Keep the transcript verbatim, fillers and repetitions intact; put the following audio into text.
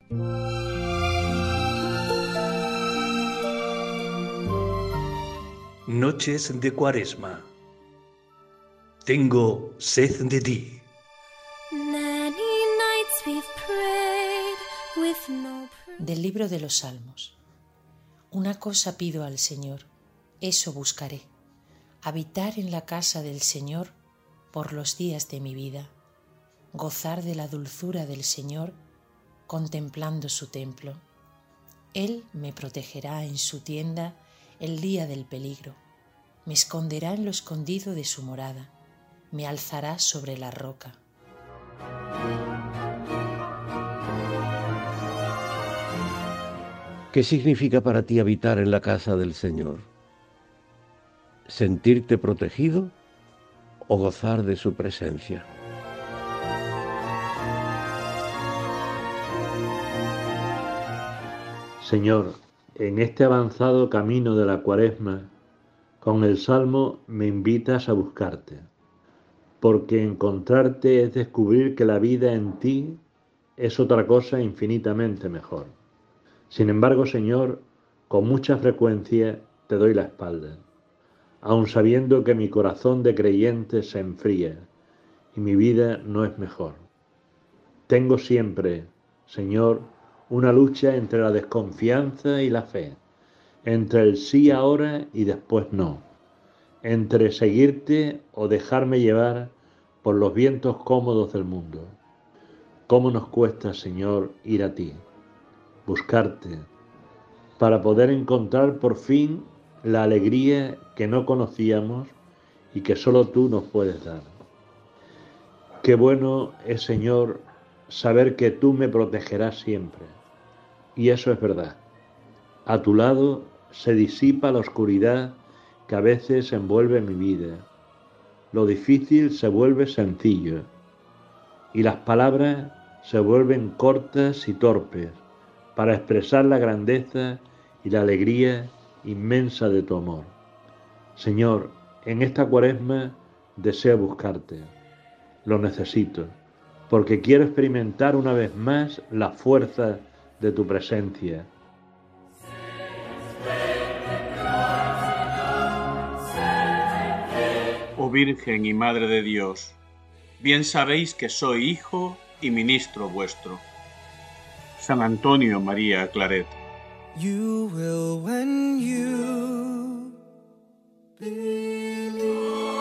Noches de Cuaresma. Tengo sed de ti. Del libro de los Salmos. Una cosa pido al Señor, eso buscaré, habitar en la casa del Señor por los días de mi vida, gozar de la dulzura del Señor contemplando su templo. Él me protegerá en su tienda el día del peligro, me esconderá en lo escondido de su morada, me alzará sobre la roca. ¿Qué significa para ti habitar en la casa del Señor? ¿Sentirte protegido o gozar de su presencia? Señor, en este avanzado camino de la Cuaresma, con el Salmo me invitas a buscarte, porque encontrarte es descubrir que la vida en ti es otra cosa infinitamente mejor. Sin embargo, Señor, con mucha frecuencia te doy la espalda, aun sabiendo que mi corazón de creyente se enfría y mi vida no es mejor. Tengo siempre, Señor, una lucha entre la desconfianza y la fe, entre el sí ahora y después no, entre seguirte o dejarme llevar por los vientos cómodos del mundo. ¿Cómo nos cuesta, Señor, ir a ti, buscarte, para poder encontrar por fin la alegría que no conocíamos y que solo tú nos puedes dar? Qué bueno es, Señor, saber que tú me protegerás siempre. Y eso es verdad. A tu lado se disipa la oscuridad que a veces envuelve mi vida. Lo difícil se vuelve sencillo y las palabras se vuelven cortas y torpes para expresar la grandeza y la alegría inmensa de tu amor. Señor, en esta Cuaresma deseo buscarte. Lo necesito, porque quiero experimentar una vez más la fuerza de tu presencia. Oh Virgen y Madre de Dios, bien sabéis que soy hijo y ministro vuestro. San Antonio María Claret. You will when you belong.